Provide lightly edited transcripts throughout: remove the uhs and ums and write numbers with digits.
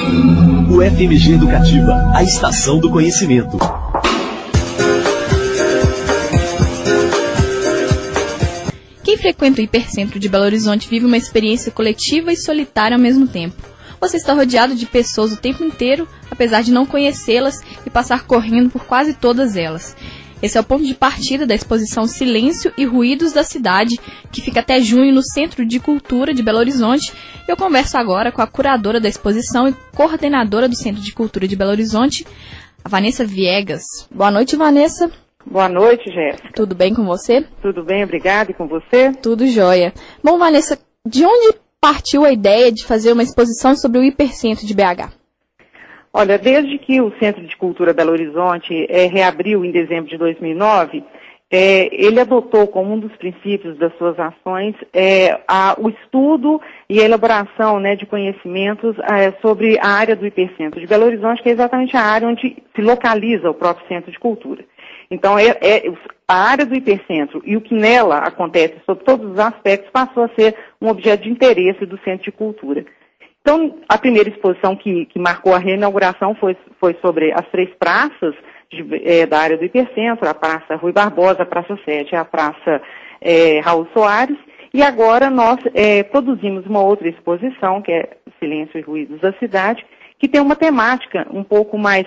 O FMG Educativa, a estação do conhecimento. Quem frequenta o Hipercentro de Belo Horizonte vive uma experiência coletiva e solitária ao mesmo tempo. Você está rodeado de pessoas o tempo inteiro, apesar de não conhecê-las e passar correndo por quase todas elas. Esse é o ponto de partida da exposição Silêncio e Ruídos da Cidade, que fica até junho no Centro de Cultura de Belo Horizonte. Eu converso agora com a curadora da exposição e coordenadora do Centro de Cultura de Belo Horizonte, a Vanessa Viegas. Boa noite, Vanessa. Boa noite, Jéssica. Tudo bem com você? Tudo bem, obrigada. E com você? Tudo jóia. Bom, Vanessa, de onde partiu a ideia de fazer uma exposição sobre o Hipercentro de BH? Olha, desde que o Centro de Cultura Belo Horizonte reabriu em dezembro de 2009, ele adotou como um dos princípios das suas ações o estudo e a elaboração, né, de conhecimentos sobre a área do Hipercentro de Belo Horizonte, que é exatamente a área onde se localiza o próprio Centro de Cultura. Então, a área do Hipercentro e o que nela acontece sobre todos os aspectos passou a ser um objeto de interesse do Centro de Cultura. Então, a primeira exposição que marcou a reinauguração foi sobre as três praças da área do Hipercentro, a Praça Rui Barbosa, a Praça 7 e a Praça Raul Soares. E agora nós produzimos uma outra exposição, que é Silêncio e Ruídos da Cidade, que tem uma temática um pouco mais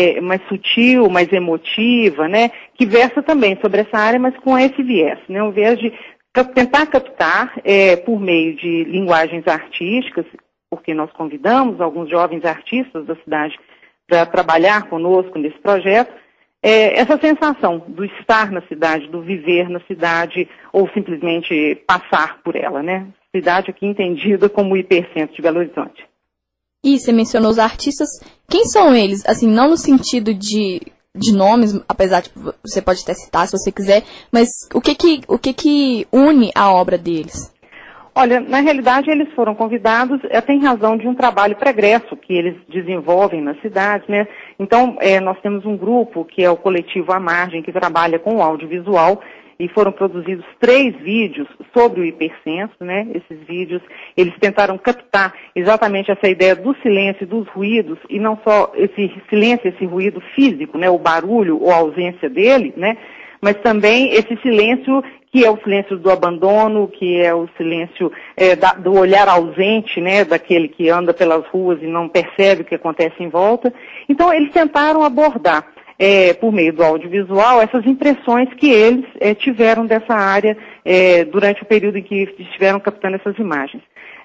sutil, mais emotiva, né, que versa também sobre essa área, mas com esse viés, né, um viés de tentar captar por meio de linguagens artísticas, porque nós convidamos alguns jovens artistas da cidade para trabalhar conosco nesse projeto, essa sensação do estar na cidade, do viver na cidade, ou simplesmente passar por ela, né? Cidade aqui entendida como o Hipercentro de Belo Horizonte. E você mencionou os artistas, quem são eles? Assim, não no sentido de nomes, apesar de você pode até citar se você quiser, mas o que une a obra deles? Olha, na realidade eles foram convidados até em razão de um trabalho pregresso que eles desenvolvem na cidade, né? Então, nós temos um grupo que é o Coletivo à Margem, que trabalha com o audiovisual, e foram produzidos 3 vídeos sobre o Hipercentro, né? Esses vídeos, eles tentaram captar exatamente essa ideia do silêncio e dos ruídos, e não só esse silêncio, esse ruído físico, né? O barulho ou a ausência dele, né? Mas também esse silêncio que é o silêncio do abandono, que é o silêncio do olhar ausente, né, daquele que anda pelas ruas e não percebe o que acontece em volta. Então, eles tentaram abordar, por meio do audiovisual, essas impressões que eles tiveram dessa área durante o período em que estiveram captando essas imagens.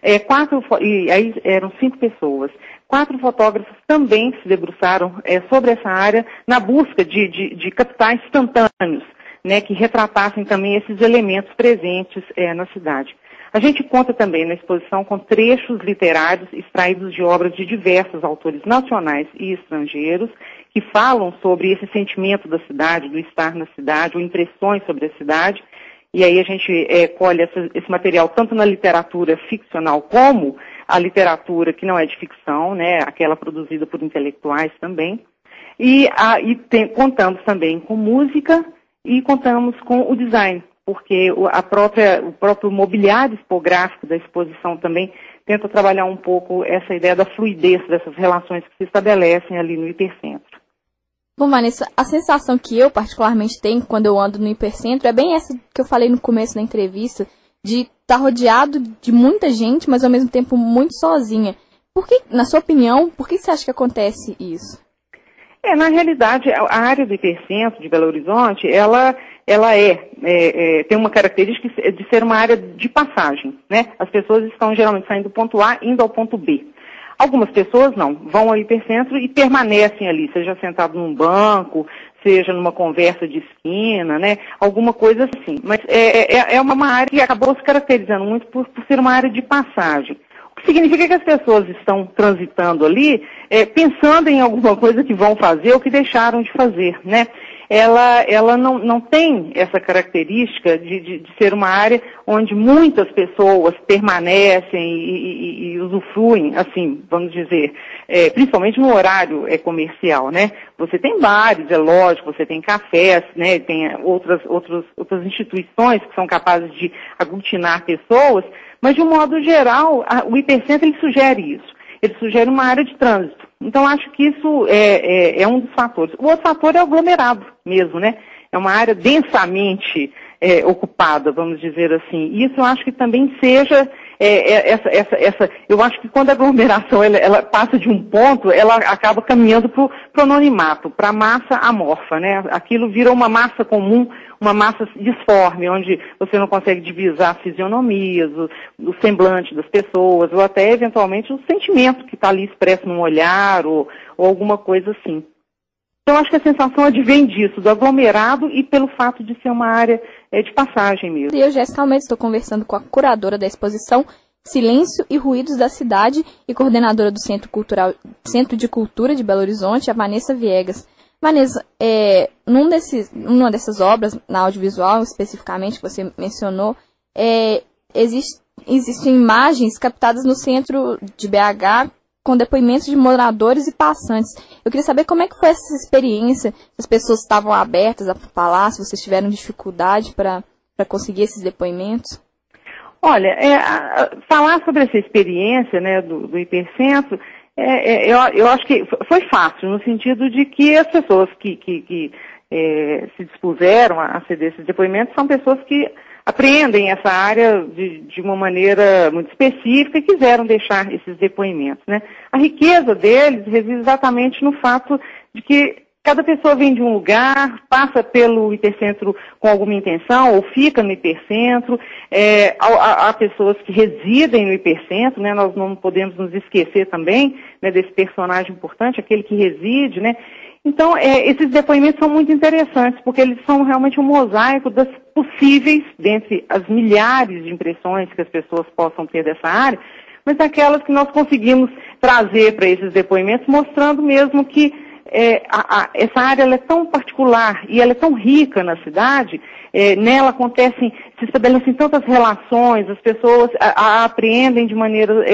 E aí eram 5 pessoas. 4 fotógrafos também se debruçaram sobre essa área na busca de captar instantâneos, né, que retratassem também esses elementos presentes na cidade. A gente conta também na exposição com trechos literários extraídos de obras de diversos autores nacionais e estrangeiros que falam sobre esse sentimento da cidade, do estar na cidade, ou impressões sobre a cidade. E aí a gente colhe esse material tanto na literatura ficcional como a literatura que não é de ficção, né, aquela produzida por intelectuais também. Contamos também com música e contamos com o design, porque o próprio mobiliário expográfico da exposição também tenta trabalhar um pouco essa ideia da fluidez dessas relações que se estabelecem ali no Hipercentro. Bom, Vanessa, a sensação que eu particularmente tenho quando eu ando no Hipercentro é bem essa que eu falei no começo da entrevista, de estar rodeado de muita gente, mas ao mesmo tempo muito sozinha. Na sua opinião, por que você acha que acontece isso? Na realidade, a área do Hipercentro de Belo Horizonte, ela tem uma característica de ser uma área de passagem, né? As pessoas estão geralmente saindo do ponto A indo ao ponto B. Algumas pessoas não, vão ao Hipercentro e permanecem ali, seja sentado num banco, seja numa conversa de esquina, né? Alguma coisa assim. Mas é uma área que acabou se caracterizando muito por ser uma área de passagem. O que significa que as pessoas estão transitando ali, pensando em alguma coisa que vão fazer ou que deixaram de fazer, né? Ela não tem essa característica de ser uma área onde muitas pessoas permanecem e usufruem, assim, vamos dizer, principalmente no horário comercial, né? Você tem bares, é lógico, você tem cafés, né? Tem outras instituições que são capazes de aglutinar pessoas, mas de um modo geral, o Hipercentro ele sugere isso. ele sugere uma área de trânsito. Então, acho que isso é um dos fatores. O outro fator é o aglomerado mesmo, né? É uma área densamente ocupada, vamos dizer assim. E isso eu acho que também seja eu acho que quando a aglomeração ela passa de um ponto, ela acaba caminhando para o anonimato, para a massa amorfa, né? Aquilo vira uma massa comum, uma massa disforme, onde você não consegue divisar as fisionomias, o semblante das pessoas, ou até, eventualmente, o sentimento que está ali expresso num olhar, ou alguma coisa assim. Então, acho que a sensação advém disso, do aglomerado e pelo fato de ser uma área de passagem mesmo. Eu, Jéssica Almeida, estou conversando com a curadora da exposição Silêncio e Ruídos da Cidade e coordenadora do Centro de Cultura de Belo Horizonte, a Vanessa Viegas. Vanessa, numa dessas obras, na audiovisual especificamente, que você mencionou, existem imagens captadas no centro de BH com depoimentos de moradores e passantes. Eu queria saber como é que foi essa experiência, se as pessoas estavam abertas a falar, se vocês tiveram dificuldade para conseguir esses depoimentos. Olha, falar sobre essa experiência, né, do hipercentro, eu acho que foi fácil, no sentido de que as pessoas que se dispuseram a ceder esses depoimentos são pessoas que apreendem essa área de uma maneira muito específica e quiseram deixar esses depoimentos, né? A riqueza deles reside exatamente no fato de que cada pessoa vem de um lugar, passa pelo hipercentro com alguma intenção ou fica no hipercentro. Há pessoas que residem no hipercentro, né? Nós não podemos nos esquecer também, né, desse personagem importante, aquele que reside, né? Então, esses depoimentos são muito interessantes, porque eles são realmente um mosaico das possíveis, dentre as milhares de impressões que as pessoas possam ter dessa área, mas aquelas que nós conseguimos trazer para esses depoimentos, mostrando mesmo que essa área ela é tão particular e ela é tão rica na cidade, nela se estabelecem tantas relações, as pessoas a apreendem de maneiras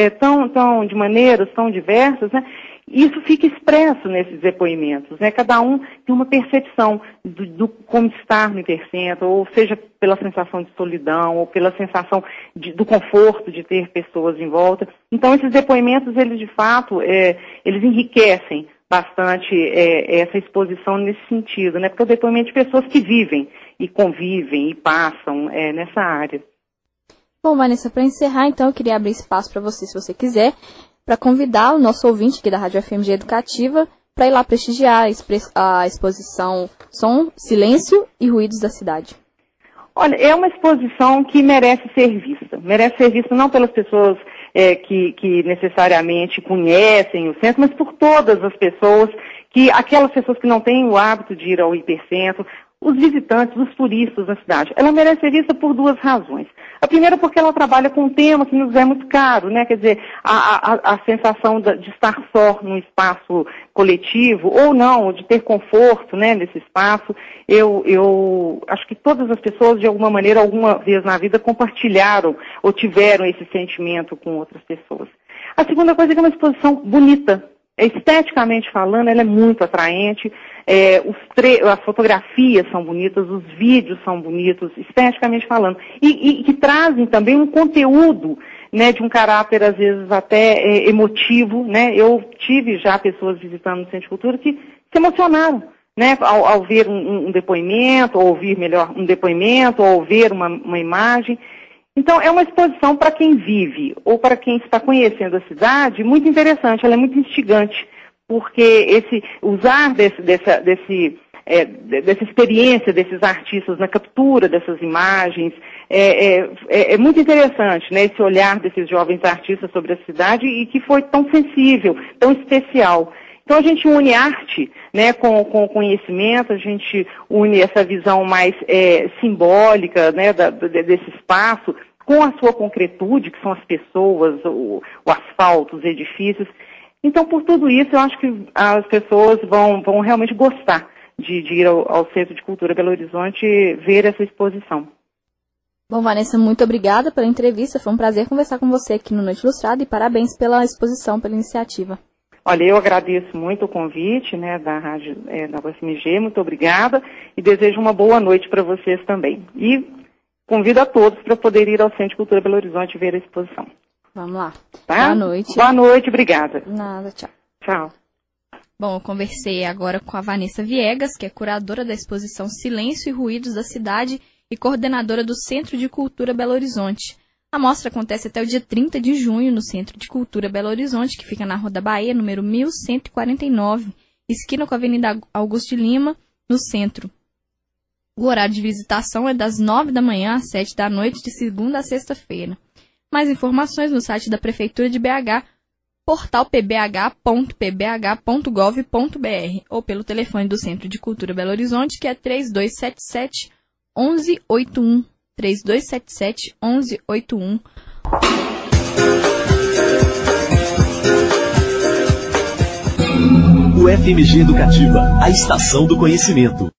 tão diversas, né? Isso fica expresso nesses depoimentos, né? Cada um tem uma percepção do como estar no hipercentro, ou seja, pela sensação de solidão, ou pela sensação do conforto de ter pessoas em volta. Então, esses depoimentos, eles de fato, eles enriquecem bastante essa exposição nesse sentido, né? Porque é o depoimento de pessoas que vivem e convivem e passam nessa área. Bom, Vanessa, para encerrar, então, eu queria abrir espaço para você, se você quiser, para convidar o nosso ouvinte aqui da Rádio FMG Educativa para ir lá prestigiar a exposição Som, Silêncio e Ruídos da Cidade. Olha, é uma exposição que merece ser vista. Merece ser vista não pelas pessoas que necessariamente conhecem o centro, mas por todas as pessoas, aquelas pessoas que não têm o hábito de ir ao hipercentro, os visitantes, os turistas da cidade. Ela merece ser vista por duas razões. A primeira porque ela trabalha com um tema que nos é muito caro, né? Quer dizer, a sensação de estar só num espaço coletivo, ou não, de ter conforto, né, nesse espaço. Eu acho que todas as pessoas, de alguma maneira, alguma vez na vida, compartilharam ou tiveram esse sentimento com outras pessoas. A segunda coisa é que é uma exposição bonita. Esteticamente falando, ela é muito atraente, as fotografias são bonitas, os vídeos são bonitos, esteticamente falando, e que trazem também um conteúdo, né, de um caráter, às vezes, até emotivo, né? Eu tive já pessoas visitando o Centro de Cultura que se emocionaram, né, ao ver um depoimento, ou ouvir melhor um depoimento, ou ver uma imagem. Então, é uma exposição para quem vive ou para quem está conhecendo a cidade muito interessante, ela é muito instigante, porque usar dessa experiência desses artistas na captura dessas imagens é muito interessante, né? Esse olhar desses jovens artistas sobre a cidade e que foi tão sensível, tão especial. Então a gente une arte, né, com conhecimento, a gente une essa visão mais simbólica, né, desse espaço, com a sua concretude, que são as pessoas, o asfalto, os edifícios. Então, por tudo isso, eu acho que as pessoas vão realmente gostar de ir ao Centro de Cultura Belo Horizonte ver essa exposição. Bom, Vanessa, muito obrigada pela entrevista. Foi um prazer conversar com você aqui no Noite Ilustrada e parabéns pela exposição, pela iniciativa. Olha, eu agradeço muito o convite, né, da Rádio da UFMG, muito obrigada e desejo uma boa noite para vocês também. E convido a todos para poder ir ao Centro de Cultura Belo Horizonte ver a exposição. Vamos lá. Tá? Boa noite. Boa noite, obrigada. Nada, tchau. Tchau. Bom, eu conversei agora com a Vanessa Viegas, que é curadora da exposição Silêncio e Ruídos da Cidade e coordenadora do Centro de Cultura Belo Horizonte. A mostra acontece até o dia 30 de junho no Centro de Cultura Belo Horizonte, que fica na Rua da Bahia, número 1149, esquina com a Avenida Augusto de Lima, no centro. O horário de visitação é das 9 da manhã às 7 da noite, de segunda a sexta-feira. Mais informações no site da Prefeitura de BH, portal pbh.pbh.gov.br ou pelo telefone do Centro de Cultura Belo Horizonte, que é 3277-1181. 3277-1181. O FMG Educativa, a estação do conhecimento.